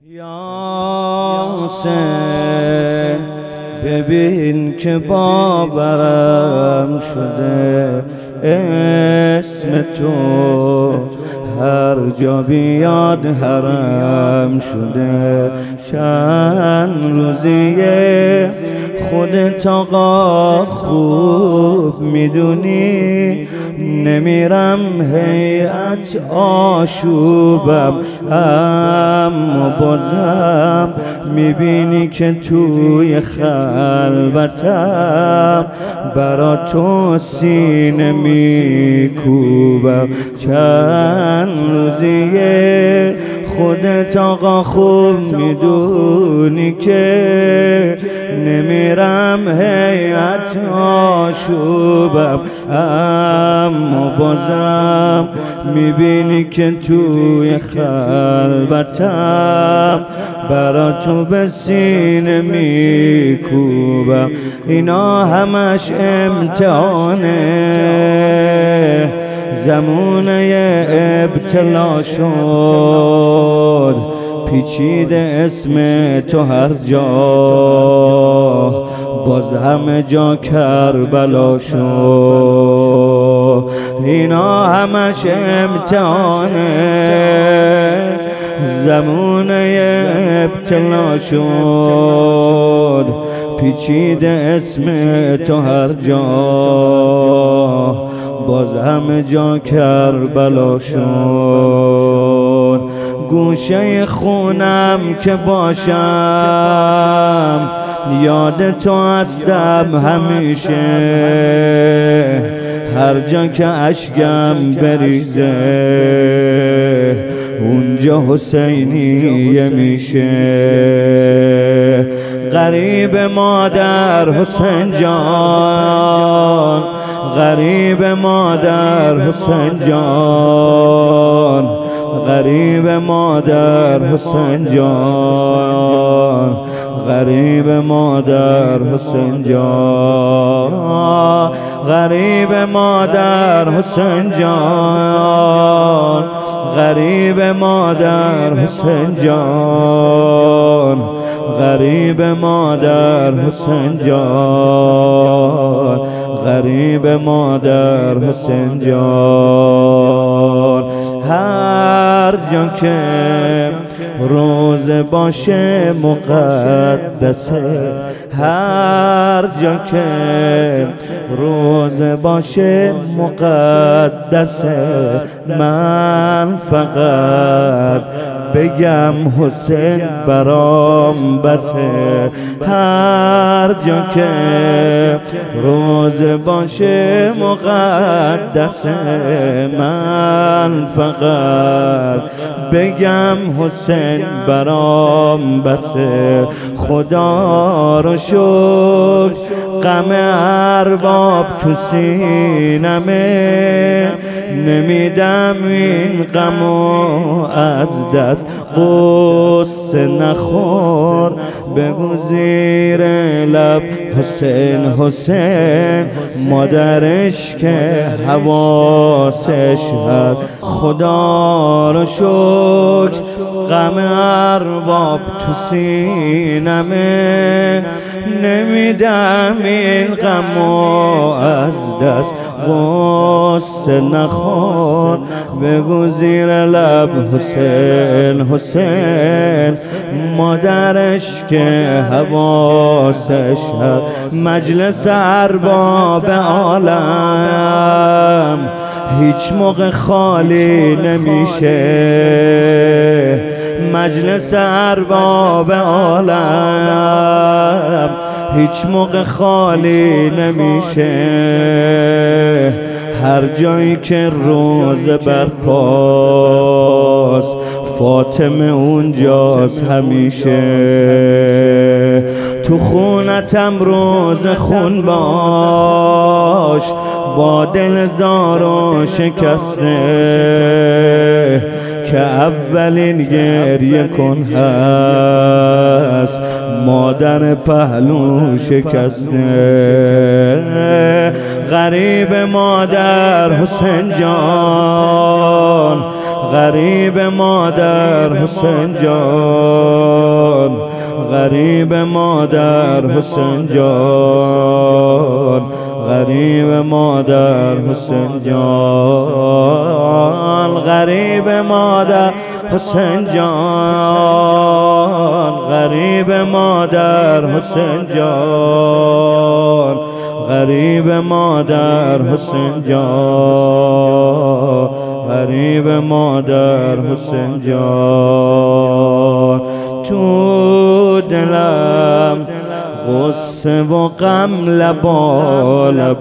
یاسین ببین که باورم شده اسم تو هر جا بیاد حرم شده. چند روزیه خودت آقا خوب میدونی نمیرم هیئت آشوبم، اما بازم میبینی که توی خلوتم برا تو سینه میکوبم. چند روزیه خودت آقا خوب میدونی که نمیرم هیئت آشوبم، اما بازم میبینی که توی خلوتم برا تو به سینه میکوبم. اینا همش امتحانه، زمونه ابتلا شد، پیچیده اسم تو هر جا، باز همه جا کربلا شد. اینا همش امتحانه، زمونه ابتلا شد، پیچیده اسم تو هر جا، باز همه جا کربلا شد. گوشه خونم که باشم یاد تو هستم همیشه، هر جا که اشکم بریزه اونجا حسینیه میشه. غریب مادر حسین جان، غریب مادر حسین جان، غریب مادر حسین جان، غریب مادر حسین جان، غریب مادر حسین جان، غریب مادر حسین جان، غریب مادر حسین جان، غریب مادر حسین جان. هر جا که روز باشه مقدسه، هر جا که روز باشه مقدسه، من فقط بگم حسین برام بسه. هر جا که روز باشه مقدسه، من فقط بگم حسین برام بسه. خدا رو شکر غم ارباب تو سینمه، نمیدم این غمو از دست. قصه نخور بگو زیر لب حسین حسین، مادرش که حواسش هست. خدا رو شکر غم ارباب تو سینمه، نمیدم این غمو از دست. قصه نخور بگو زیر لب حسین حسین، مادرش که حواسش هست. مجلس ارباب عالم هیچ موقع خالی نمیشه، مجلس ارباب عالم هیچ موقع خالی نمیشه. هر جایی که روز برپاست فاطمه اونجاست همیشه. تو خونتم روز خون باش، با دل زار و شکسته، که اولین گریه کن هست مادر پهلو شکسته. غریب مادر حسین جان، غریب مادر حسین جان، غریب مادر حسین جان، غریب مادر حسین جان، غریب مادر حسین جان، غریب مادر حسین جان، غریب مادر حسین جان، غریب مادر حسین جان. تو دلم غصه و غم لبالب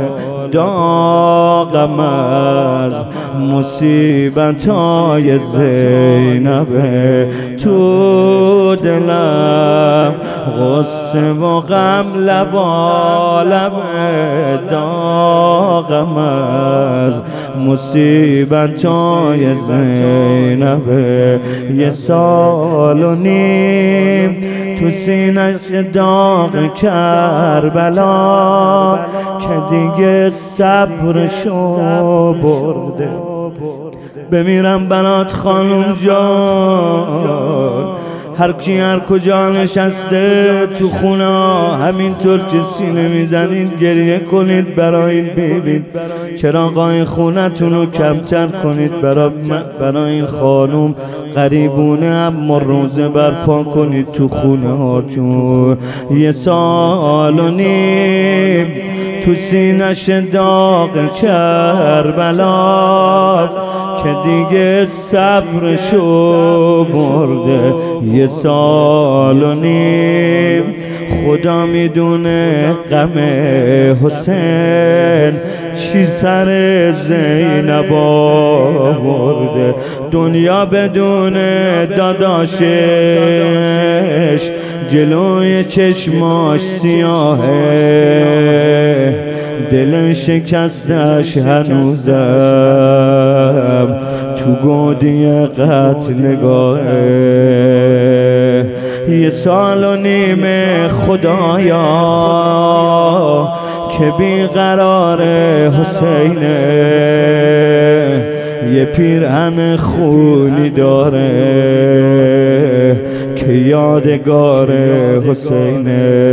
داغم از مصیبتای زینب. تو دلم غصه و غم لبالب داغم از مصیبتای زینب. 1 سال و نیم تو سینش داغ کربلا که دیگه صبرشو برده. بمیرم بنات خانم جان، هر کی هر کجا نشسته تو خونه همینطور که سینه میزنید گریه کنید برای این بیبی. چراغای خونتون رو کمتر کنید برای این خانم غریبونه اما روزه برپا کنید تو خونه هاتون. 1 سال و نیم تو سینش داغ کربلا که دیگه صبرشو برده. 1 سال و نیم خدا میدونه غم حسین چی سر زینب آورده. دنیا بدون داداشش جلوی چشماش سیاهه، دل شکستش هنوزم تو گودی قتلگاهه. 1 سال و نیم خدایا که بیقرار حسینه، یه پیرهن خونی داره که یادگار حسینه.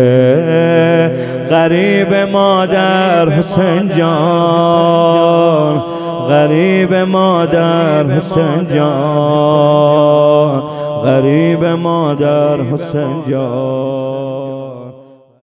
غریب مادر حسین جان، غریب مادر حسین جان، غریب مادر حسین جان.